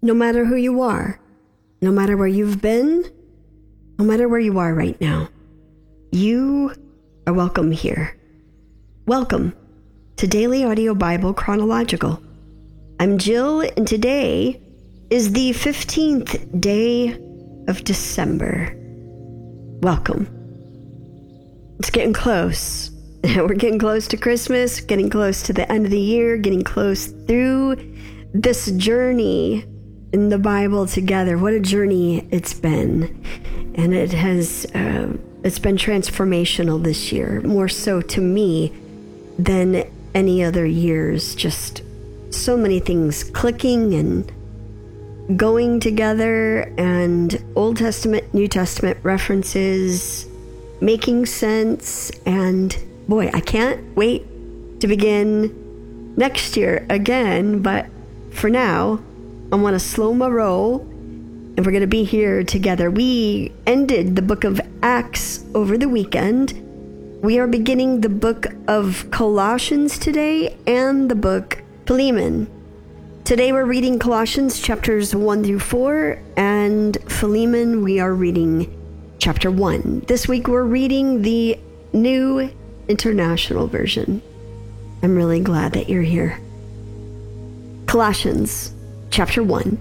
No matter who you are, no matter where you've been, no matter where you are right now, you are welcome here. Welcome to Daily Audio Bible Chronological. I'm Jill, and today is the 15th day of December. Welcome. It's getting close. We're getting close to Christmas, getting close to the end of the year, getting close through this journey in the Bible together. What a journey it's been. And it has, it's been transformational this year, more so to me than any other years. Just so many things clicking and going together, and Old Testament, New Testament references making sense. And boy, I can't wait to begin next year again. But for now, I want to slow my roll, and we're going to be here together. We ended the book of Acts over the weekend. We are beginning the book of Colossians today and the book Philemon. Today we're reading Colossians chapters 1 through 4, and Philemon we are reading chapter 1. This week we're reading the New International Version. I'm really glad that you're here. Colossians chapter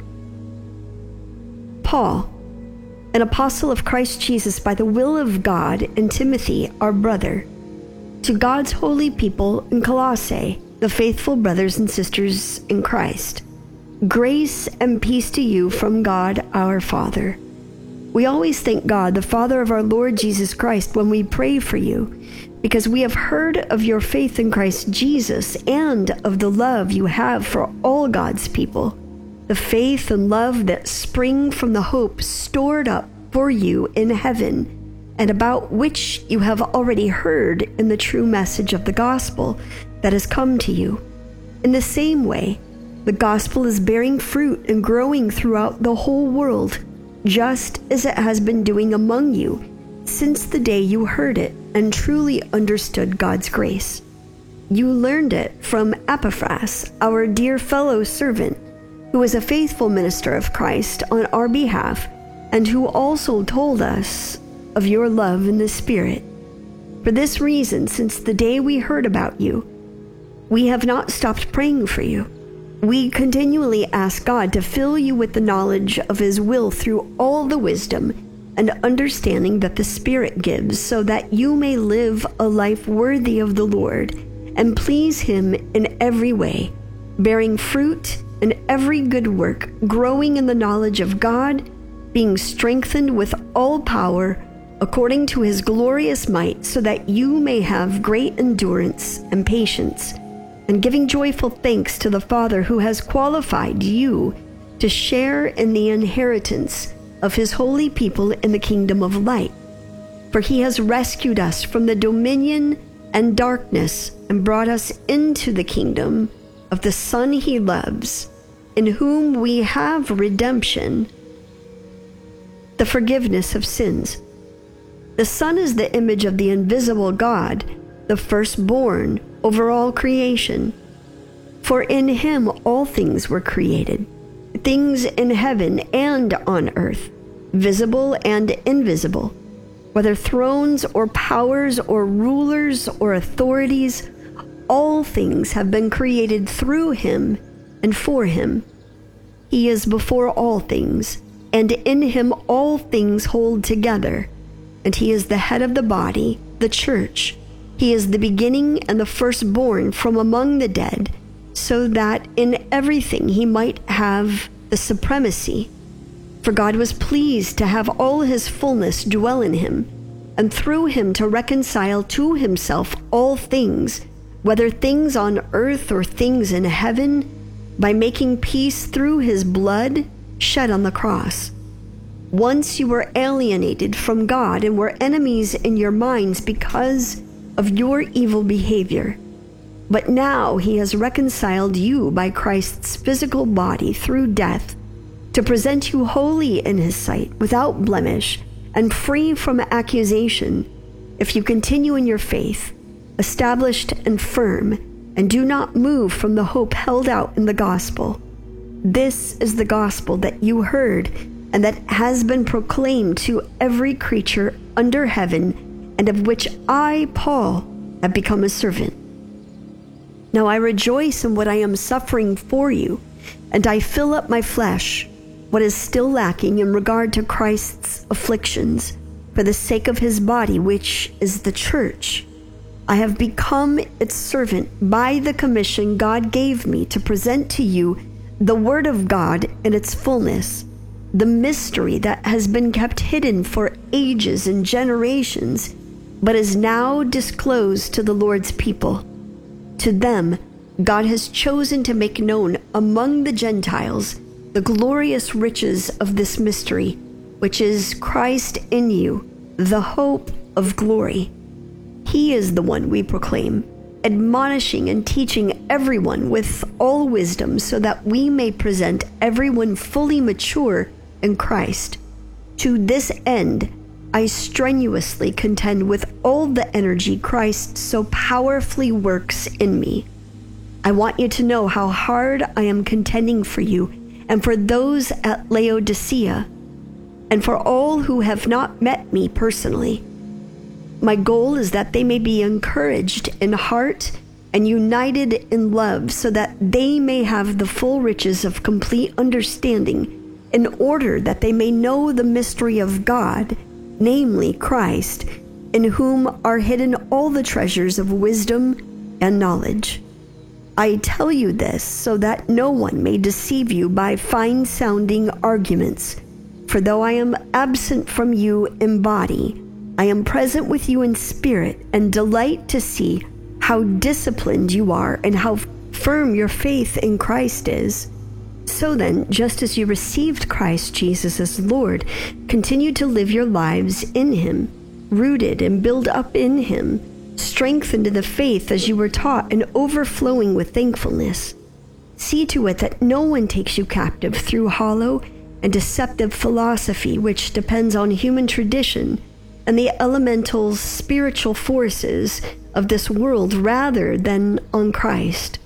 1. Paul, an apostle of Christ Jesus by the will of God, and Timothy, our brother, to God's holy people in Colossae, the faithful brothers and sisters in Christ. Grace and peace to you from God our Father. We always thank God, the Father of our Lord Jesus Christ, when we pray for you, because we have heard of your faith in Christ Jesus and of the love you have for all God's people, the faith and love that spring from the hope stored up for you in heaven, and about which you have already heard in the true message of the gospel that has come to you. In the same way, the gospel is bearing fruit and growing throughout the whole world, just as it has been doing among you since the day you heard it and truly understood God's grace. You learned it from Epaphras, our dear fellow servant, who is a faithful minister of Christ on our behalf, and who also told us of your love in the Spirit. For this reason, since the day we heard about you, we have not stopped praying for you. We continually ask God to fill you with the knowledge of His will through all the wisdom and understanding that the Spirit gives, so that you may live a life worthy of the Lord and please Him in every way, bearing fruit in every good work, growing in the knowledge of God, being strengthened with all power according to His glorious might, so that you may have great endurance and patience, and giving joyful thanks to the Father who has qualified you to share in the inheritance of His holy people in the kingdom of light. For He has rescued us from the dominion and darkness and brought us into the kingdom of the Son He loves, in whom we have redemption, the forgiveness of sins. The Son is the image of the invisible God, the firstborn over all creation. For in Him all things were created, things in heaven and on earth, visible and invisible, whether thrones or powers or rulers or authorities. All things have been created through Him and for Him. He is before all things, and in Him all things hold together. And He is the head of the body, the church. He is the beginning and the firstborn from among the dead, so that in everything He might have the supremacy. For God was pleased to have all His fullness dwell in Him, and through Him to reconcile to Himself all things, whether things on earth or things in heaven, by making peace through His blood shed on the cross. Once you were alienated from God and were enemies in your minds because of your evil behavior. But now He has reconciled you by Christ's physical body through death, to present you holy in His sight, without blemish, and free from accusation, if you continue in your faith, established and firm, and do not move from the hope held out in the gospel. This is the gospel that you heard and that has been proclaimed to every creature under heaven, and of which I, Paul, have become a servant. Now I rejoice in what I am suffering for you, and I fill up my flesh what is still lacking in regard to Christ's afflictions for the sake of his body, which is the church. I have become its servant by the commission God gave me to present to you the word of God in its fullness, the mystery that has been kept hidden for ages and generations, but is now disclosed to the Lord's people. To them, God has chosen to make known among the Gentiles the glorious riches of this mystery, which is Christ in you, the hope of glory. He is the one we proclaim, admonishing and teaching everyone with all wisdom, so that we may present everyone fully mature in Christ. To this end, I strenuously contend with all the energy Christ so powerfully works in me. I want you to know how hard I am contending for you and for those at Laodicea, and for all who have not met me personally. My goal is that they may be encouraged in heart and united in love, so that they may have the full riches of complete understanding, in order that they may know the mystery of God, namely Christ, in whom are hidden all the treasures of wisdom and knowledge. I tell you this so that no one may deceive you by fine-sounding arguments. For though I am absent from you in body, I am present with you in spirit, and delight to see how disciplined you are and how firm your faith in Christ is. So then, just as you received Christ Jesus as Lord, continue to live your lives in him, rooted and built up in him, strengthened in the faith as you were taught, and overflowing with thankfulness. See to it that no one takes you captive through hollow and deceptive philosophy, which depends on human tradition and the elemental spiritual forces of this world, rather than on Christ.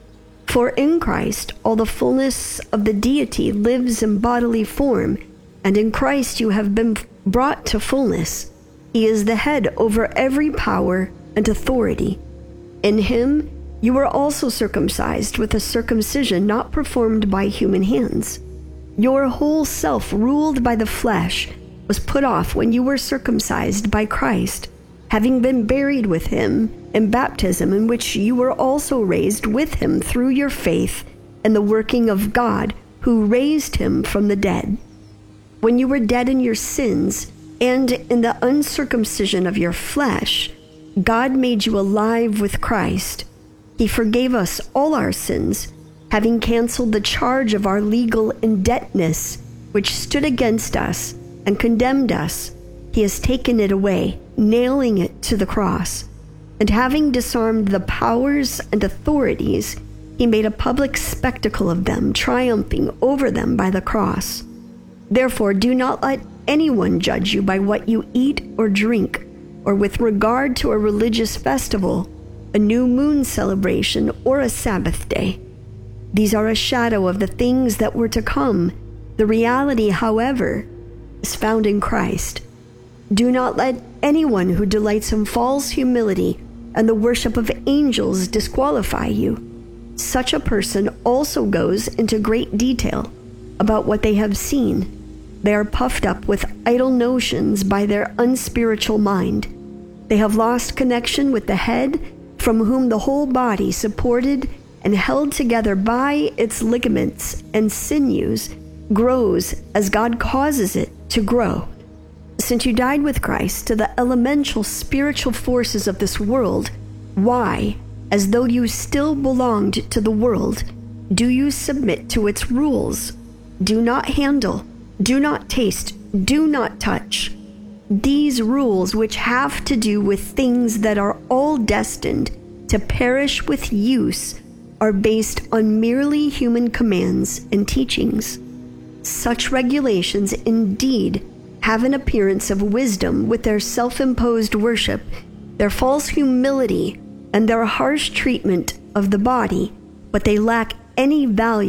For in Christ all the fullness of the deity lives in bodily form, and in Christ you have been brought to fullness. He is the head over every power and authority. In him you were also circumcised with a circumcision not performed by human hands. Your whole self, ruled by the flesh, was put off when you were circumcised by Christ, having been buried with him in baptism, in which you were also raised with him through your faith in the working of God, who raised him from the dead. When you were dead in your sins and in the uncircumcision of your flesh, God made you alive with Christ. He forgave us all our sins, having canceled the charge of our legal indebtedness, which stood against us and condemned us. He has taken it away, nailing it to the cross. And having disarmed the powers and authorities, he made a public spectacle of them, triumphing over them by the cross. Therefore, do not let anyone judge you by what you eat or drink, or with regard to a religious festival, a new moon celebration, or a Sabbath day. These are a shadow of the things that were to come. The reality, however, is found in Christ. Do not let anyone who delights in false humility and the worship of angels disqualify you. Such a person also goes into great detail about what they have seen. They are puffed up with idle notions by their unspiritual mind. They have lost connection with the head, from whom the whole body, supported and held together by its ligaments and sinews, grows as God causes it to grow. Since you died with Christ to the elemental spiritual forces of this world, why, as though you still belonged to the world, do you submit to its rules? Do not handle, do not taste, do not touch. These rules, which have to do with things that are all destined to perish with use, are based on merely human commands and teachings. Such regulations indeed have an appearance of wisdom with their self-imposed worship, their false humility, and their harsh treatment of the body, but they lack any value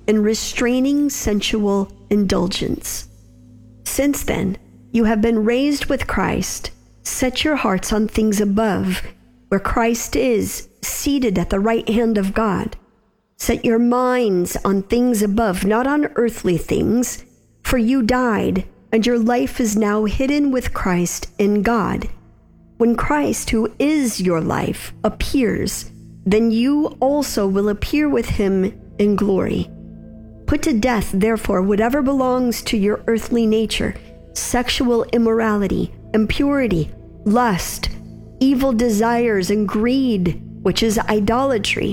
in restraining sensual indulgence. Since then, you have been raised with Christ. Set your hearts on things above, where Christ is, seated at the right hand of God. Set your minds on things above, not on earthly things, for you died, and your life is now hidden with Christ in God. When Christ, who is your life, appears, then you also will appear with him in glory. Put to death, therefore, whatever belongs to your earthly nature: sexual immorality, impurity, lust, evil desires, and greed, which is idolatry.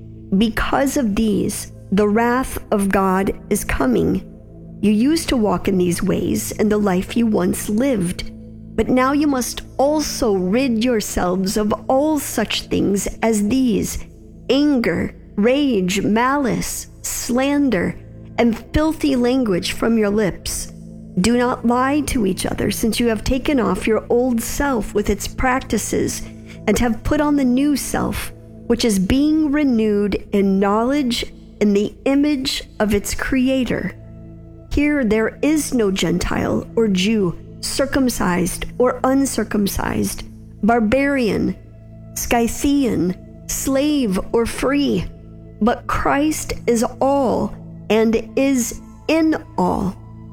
Because of these, the wrath of God is coming. You used to walk in these ways in the life you once lived, but now you must also rid yourselves of all such things as these: anger, rage, malice, slander, and filthy language from your lips. Do not lie to each other, since you have taken off your old self with its practices and have put on the new self, which is being renewed in knowledge in the image of its Creator. Here there is no Gentile or Jew, circumcised or uncircumcised, barbarian, Scythian, slave or free, but Christ is all and is in all.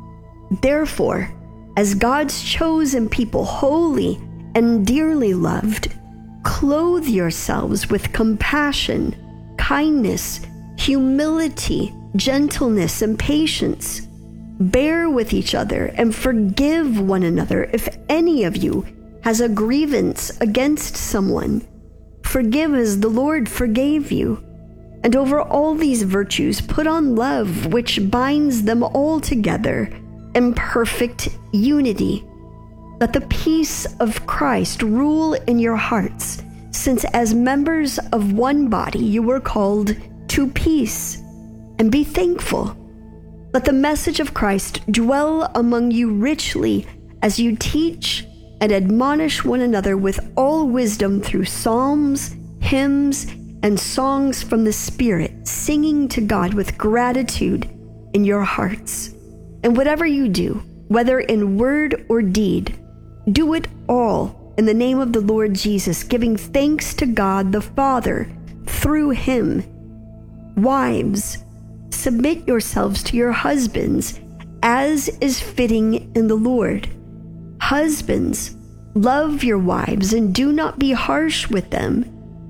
Therefore, as God's chosen people, holy and dearly loved, clothe yourselves with compassion, kindness, humility, gentleness, and patience. Bear with each other and forgive one another if any of you has a grievance against someone. Forgive as the Lord forgave you. And over all these virtues put on love, which binds them all together in perfect unity. Let the peace of Christ rule in your hearts, since as members of one body you were called to peace, and be thankful. Let the message of Christ dwell among you richly as you teach and admonish one another with all wisdom through psalms, hymns, and songs from the Spirit, singing to God with gratitude in your hearts. And whatever you do, whether in word or deed, do it all in the name of the Lord Jesus, giving thanks to God the Father through him. Wives, submit yourselves to your husbands, as is fitting in the Lord. Husbands, love your wives and do not be harsh with them.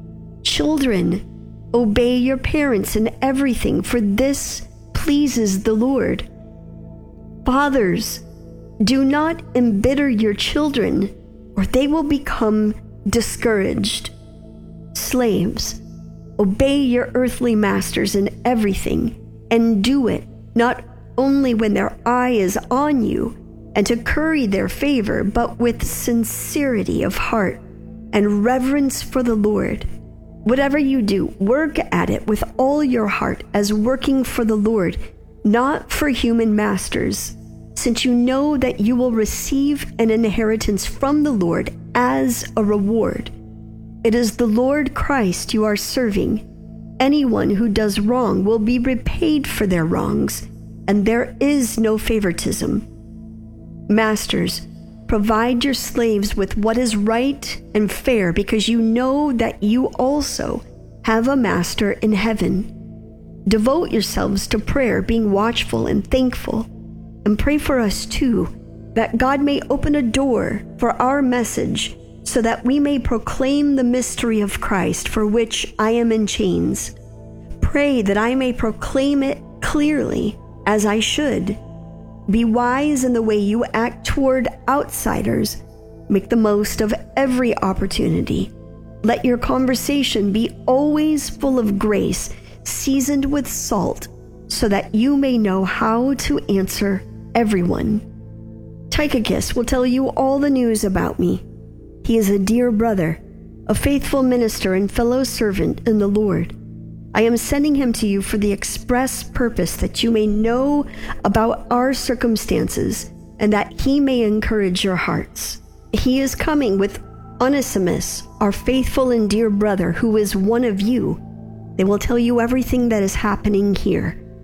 Children, obey your parents in everything, for this pleases the Lord. Fathers, do not embitter your children, or they will become discouraged. Slaves, obey your earthly masters in everything, and do it not only when their eye is on you and to curry their favor, but with sincerity of heart and reverence for the Lord. Whatever you do, work at it with all your heart as working for the Lord, not for human masters, since you know that you will receive an inheritance from the Lord as a reward. It is the Lord Christ you are serving. Anyone who does wrong will be repaid for their wrongs, and there is no favoritism. Masters, provide your slaves with what is right and fair, because you know that you also have a master in heaven. Devote yourselves to prayer, being watchful and thankful, and pray for us too, that God may open a door for our message, so that we may proclaim the mystery of Christ, for which I am in chains. Pray that I may proclaim it clearly, as I should. Be wise in the way you act toward outsiders. Make the most of every opportunity. Let your conversation be always full of grace, seasoned with salt, so that you may know how to answer everyone. Tychicus will tell you all the news about me. He is a dear brother, a faithful minister and fellow servant in the Lord. I am sending him to you for the express purpose that you may know about our circumstances and that he may encourage your hearts. He is coming with Onesimus, our faithful and dear brother, who is one of you. They will tell you everything that is happening here.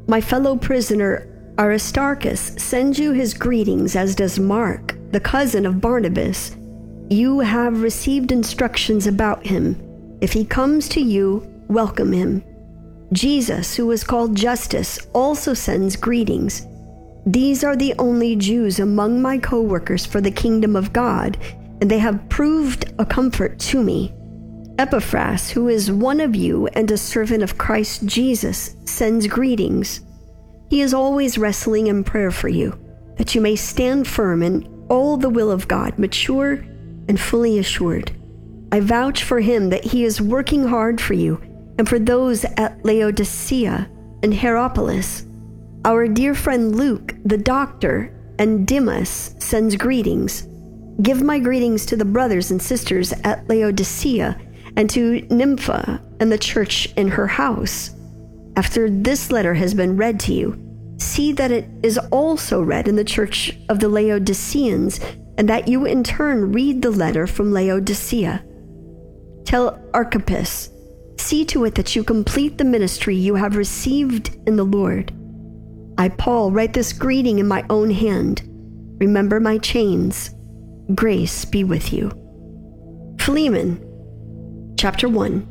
My fellow prisoner Aristarchus sends you his greetings, as does Mark, the cousin of Barnabas. You have received instructions about him. If he comes to you, welcome him. Jesus, who is called Justus, also sends greetings. These are the only Jews among my co-workers for the kingdom of God, and they have proved a comfort to me. Epaphras, who is one of you and a servant of Christ Jesus, sends greetings. He is always wrestling in prayer for you, that you may stand firm in all the will of God, mature and fully assured. I vouch for him that he is working hard for you and for those at Laodicea and Hierapolis. Our dear friend Luke, the doctor, and Demas sends greetings. Give my greetings to the brothers and sisters at Laodicea and to Nympha and the church in her house. After this letter has been read to you, see that it is also read in the church of the Laodiceans, and that you in turn read the letter from Laodicea. Tell Archippus, see to it that you complete the ministry you have received in the Lord. I, Paul, write this greeting in my own hand. Remember my chains. Grace be with you. Philemon, chapter 1.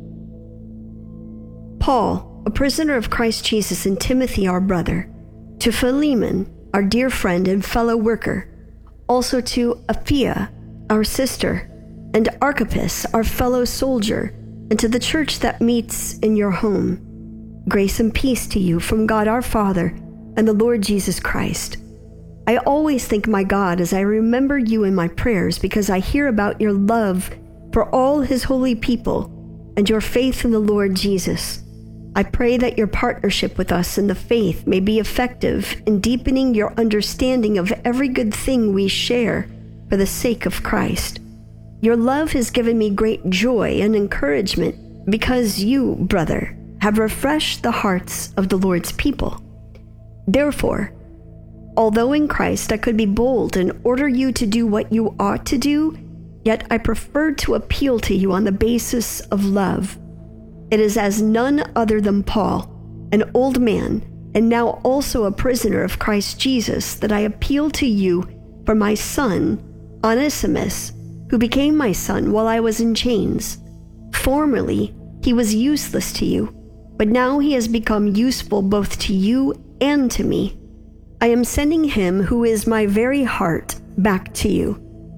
Paul, a prisoner of Christ Jesus, and Timothy, our brother, to Philemon, our dear friend and fellow worker, also to Apphia, our sister, and Archippus, our fellow soldier, and to the church that meets in your home. Grace and peace to you from God our Father and the Lord Jesus Christ. I always thank my God as I remember you in my prayers, because I hear about your love for all his holy people and your faith in the Lord Jesus. I pray that your partnership with us in the faith may be effective in deepening your understanding of every good thing we share for the sake of Christ. Your love has given me great joy and encouragement, because you, brother, have refreshed the hearts of the Lord's people. Therefore, although in Christ I could be bold and order you to do what you ought to do, yet I preferred to appeal to you on the basis of love. It is as none other than Paul, an old man, and now also a prisoner of Christ Jesus, that I appeal to you for my son, Onesimus, who became my son while I was in chains. Formerly, he was useless to you, but now he has become useful both to you and to me. I am sending him, who is my very heart, back to you.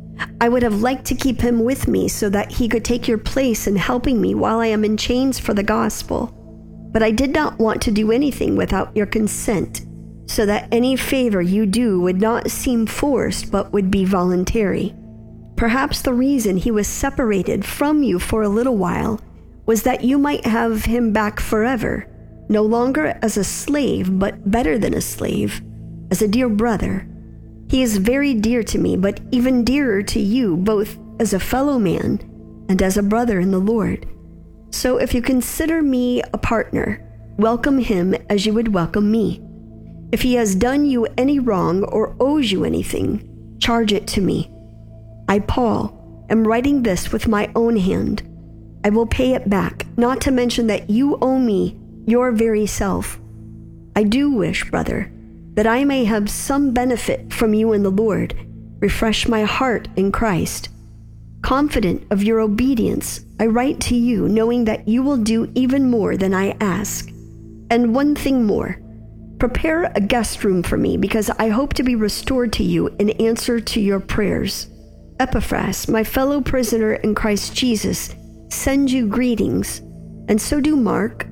I would have liked to keep him with me so that he could take your place in helping me while I am in chains for the gospel. But I did not want to do anything without your consent, so that any favor you do would not seem forced but would be voluntary. Perhaps the reason he was separated from you for a little while was that you might have him back forever, no longer as a slave, but better than a slave, as a dear brother. He is very dear to me, but even dearer to you, both as a fellow man and as a brother in the Lord. So if you consider me a partner, welcome him as you would welcome me. If he has done you any wrong or owes you anything, charge it to me. I, Paul, am writing this with my own hand. I will pay it back, not to mention that you owe me your very self. I do wish, brother, that I may have some benefit from you in the Lord. Refresh my heart in Christ. Confident of your obedience, I write to you, knowing that you will do even more than I ask. And one thing more, prepare a guest room for me, because I hope to be restored to you in answer to your prayers. Epaphras, my fellow prisoner in Christ Jesus, sends you greetings, and so do Mark,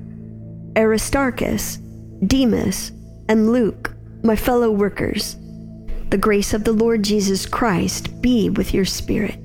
Aristarchus, Demas, and Luke, my fellow workers. The grace of the Lord Jesus Christ be with your spirit.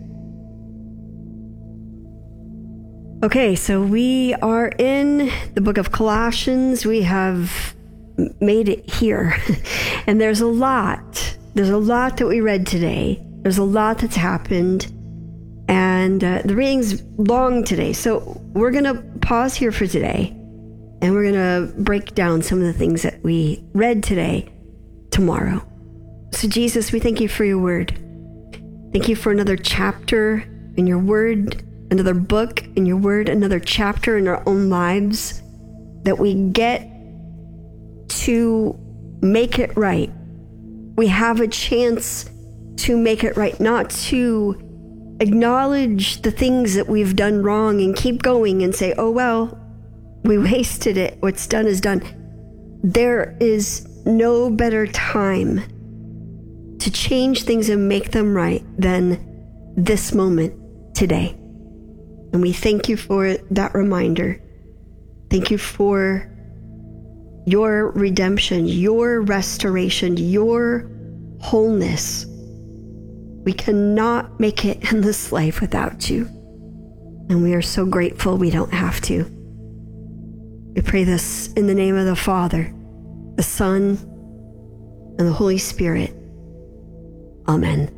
Okay, so we are in the book of Colossians. We have made it here. And there's a lot that we read today. There's a lot that's happened. And the reading's long today. So we're going to pause here for today. And we're going to break down some of the things that we read today tomorrow. So Jesus, we thank you for your word. Thank you for another chapter in your word, another book in your word, another chapter in our own lives that we get to make it right. We have a chance to make it right, not to acknowledge the things that we've done wrong and keep going and say, oh, well, we wasted it. What's done is done. There is no better time to change things and make them right than this moment today. And we thank you for that reminder. Thank you for your redemption, your restoration, your wholeness. We cannot make it in this life without you. And we are so grateful we don't have to. We pray this in the name of the Father, the Son, and the Holy Spirit. Amen.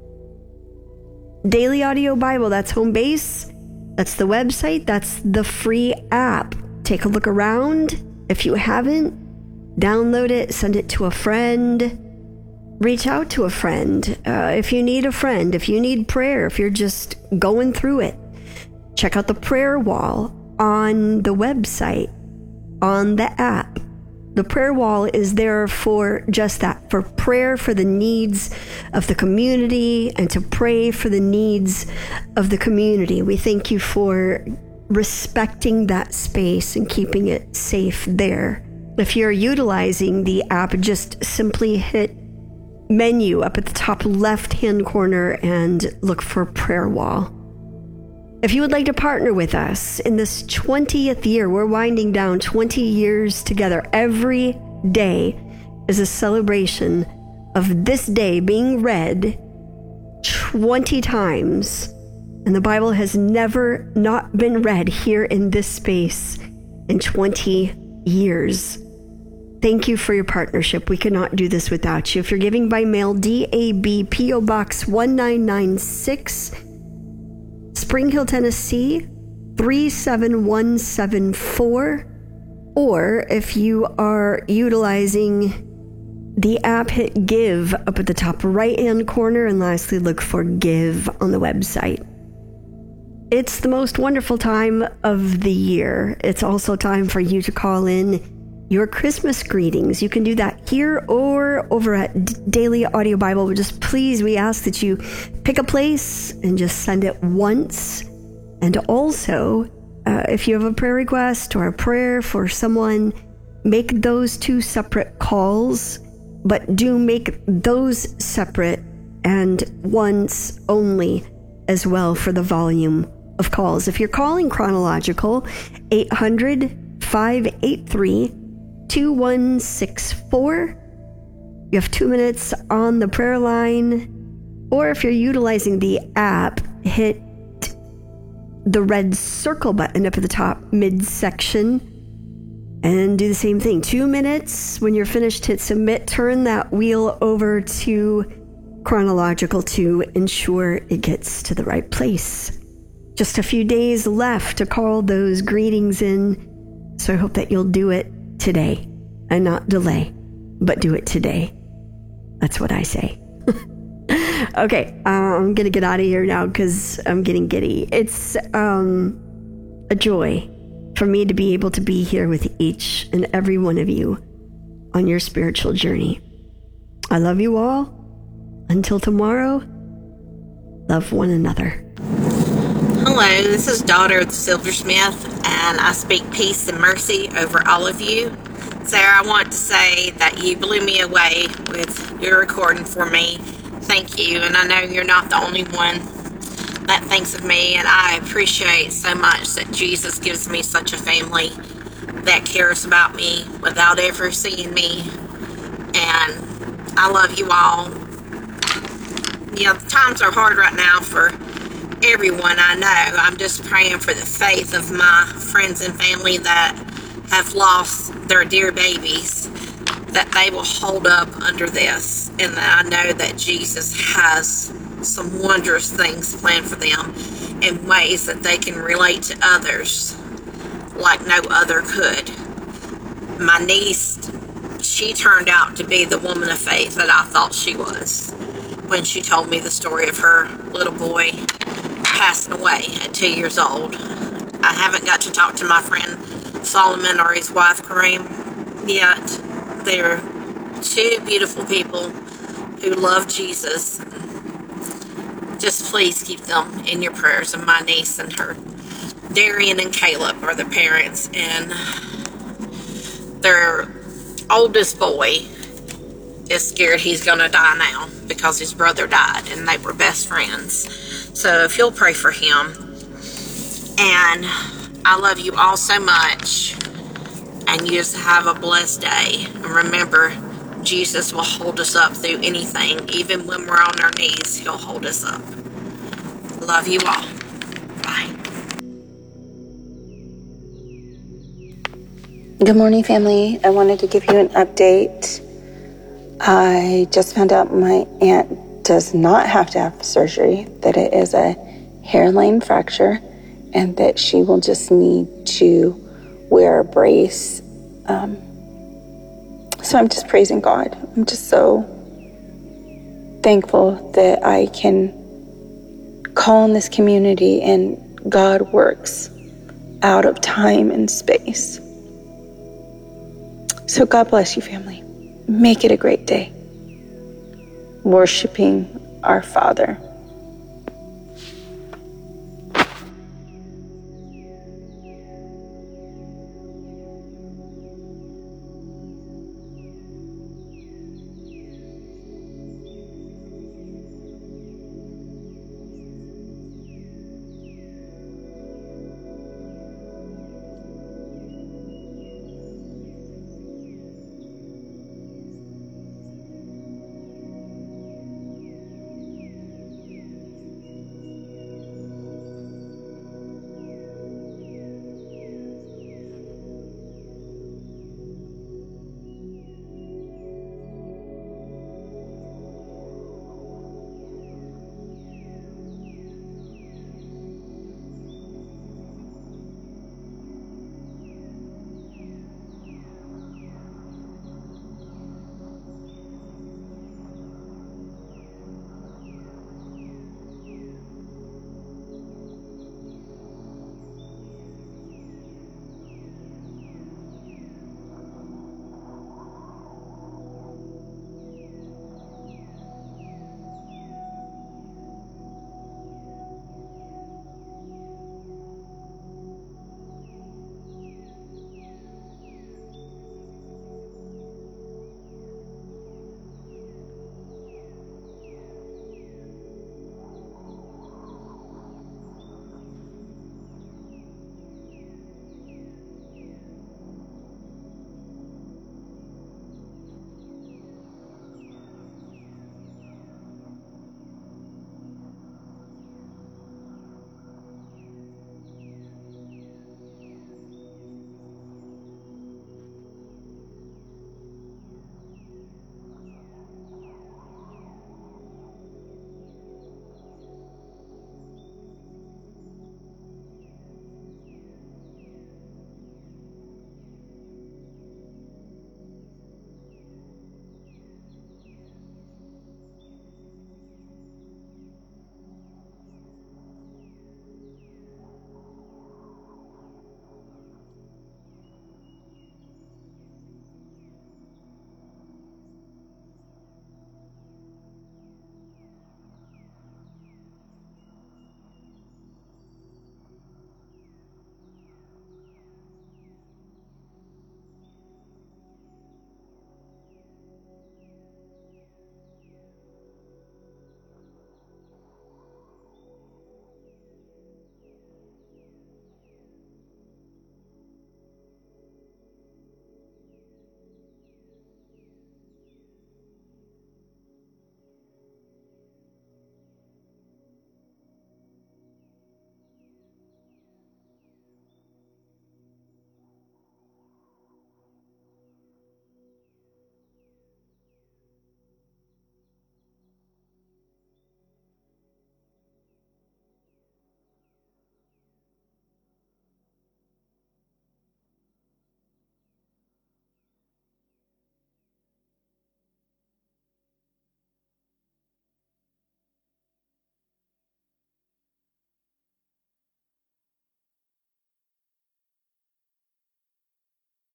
Daily Audio Bible, that's home base. That's the website. That's the free app. Take a look around. If you haven't, download it, send it to a friend. Reach out to a friend. If you need a friend, if you need prayer, if you're just going through it, check out the prayer wall on the website, on the app. The prayer wall is there for just that, for prayer for the needs of the community and to pray for the needs of the community. We thank you for respecting that space and keeping it safe there. If you're utilizing the app, just simply hit menu up at the top left-hand corner and look for prayer wall. If you would like to partner with us in this 20th year, we're winding down 20 years together. Every day is a celebration of this day being read 20 times. And the Bible has never not been read here in this space in 20 years. Thank you for your partnership. We cannot do this without you. If you're giving by mail, DAB P.O. Box 1996, Spring Hill, Tennessee, 37174. Or if you are utilizing the app, hit Give up at the top right-hand corner. And lastly, look for Give on the website. It's the most wonderful time of the year. It's also time for you to call in your Christmas greetings. You can do that here or over at Daily Audio Bible. Just please, we ask that you pick a place and just send it once. And also, if you have a prayer request or a prayer for someone, make those two separate calls, but do make those separate and once only as well for the volume of calls. If you're calling chronological, 800-583-2164. You have 2 minutes on the prayer line. Or if you're utilizing the app, hit the red circle button up at the top midsection and do the same thing. 2 minutes. When you're finished, hit submit. Turn that wheel over to chronological to ensure it gets to the right place. Just a few days left to call those greetings in. So I hope that you'll do it today and not delay, but do it today. That's what I say. Okay, I'm going to get out of here now because I'm getting giddy. It's a joy for me to be able to be here with each and every one of you on your spiritual journey. I love you all. Until tomorrow, love one another. Hello, this is Daughter of the Silversmith, and I speak peace and mercy over all of you. Sarah, I want to say that you blew me away with your recording for me. Thank you, and I know you're not the only one that thinks of me, and I appreciate so much that Jesus gives me such a family that cares about me without ever seeing me, and I love you all. Yeah, the times are hard right now for everyone, I know. I'm just praying for the faith of my friends and family that have lost their dear babies, that they will hold up under this, and that I know that Jesus has some wondrous things planned for them in ways that they can relate to others like no other could. My niece, she turned out to be the woman of faith that I thought she was when she told me the story of her little boy passing away at 2 years old. I haven't got to talk to my friend Solomon or his wife Kareem yet, They're two beautiful people who love Jesus. Just please keep them in your prayers. And my niece and her, Darian and Caleb, are the parents, and their oldest boy is scared he's going to die now because his brother died and they were best friends. So if you'll pray for him. And I love you all so much, and you just have a blessed day. And remember, Jesus will hold us up through anything. Even when we're on our knees, he'll hold us up. Love you all. Bye. Good morning, family. I wanted to give you an update. I just found out my aunt does not have to have surgery, that it is a hairline fracture, and that she will just need to wear a brace. So I'm just praising God. I'm just so thankful that I can call in this community and God works out of time and space. So God bless you, family. Make it a great day, worshiping our Father.